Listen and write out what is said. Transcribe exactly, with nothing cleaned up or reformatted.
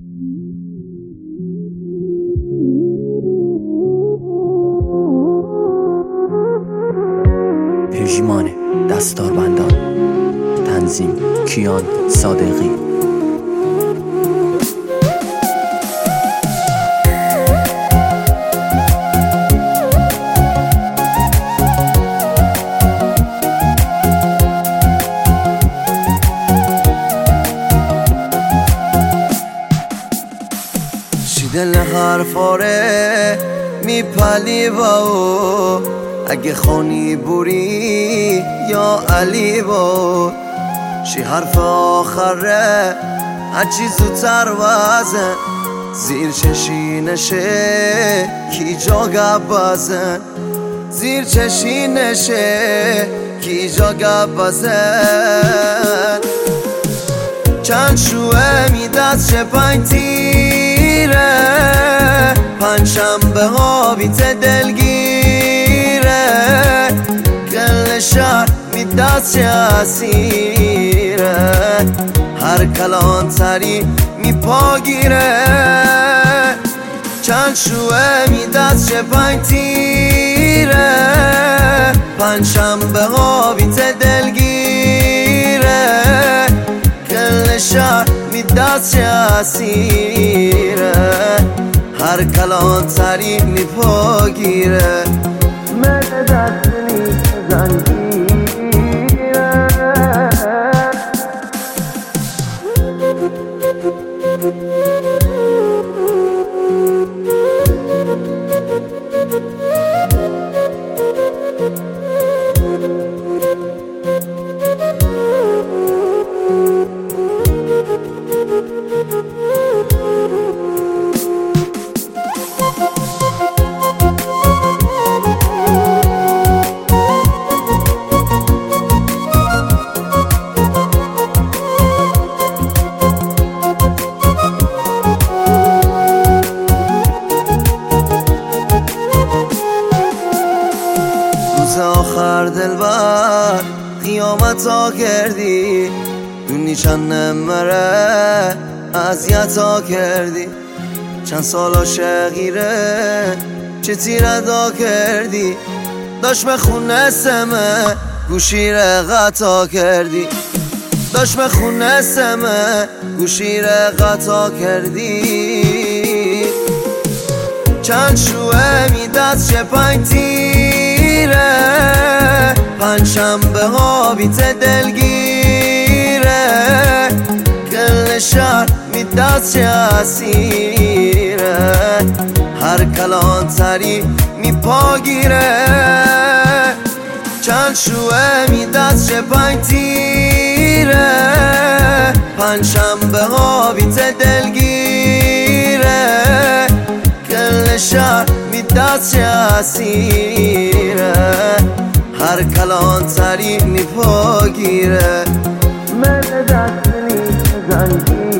پژمان دستاربندان، تنظیم کیان صادقی. چی دل حرفاره میپلی باو، اگه خونی بوری یا علی با چی حرف آخره هرچی زودتر وزن زیر چشینشه کی جا گبزن زیر چشینشه کی جا گبزن چند شوه میدست چه پنج تیره پنج شنبه ها بیت دلگیره گل شهر میدست چه اسیره هر کلان تری میپاگیره چند شوه میدست چه پنج تیره پنج شنبه ها بیت دلگیره گل شهر میدست چه اسیره هر کلان تری میپاگیره مده دست نیست زنگیره آخر دلبر قیامت ها کردی دونی چند نمره اذیت ها کردی چند سال عاشقیره چه تیردا کردی داشت بخونه سمه گوشی رقتا کردی داشت بخونه سمه گوشی رقتا کردی چند شوه میدست چه پنج تیره پنج شنبه ها بیت دلگیره گل شهر میدست چه اسیره هر کلان تری میپاگیره چند شوه میدست چه پنج تیره پنج شنبه ها بیت دلگیره گل شهر میدست چه اسیره هر کلان تری میپاگیره مده دست نیست زنگیره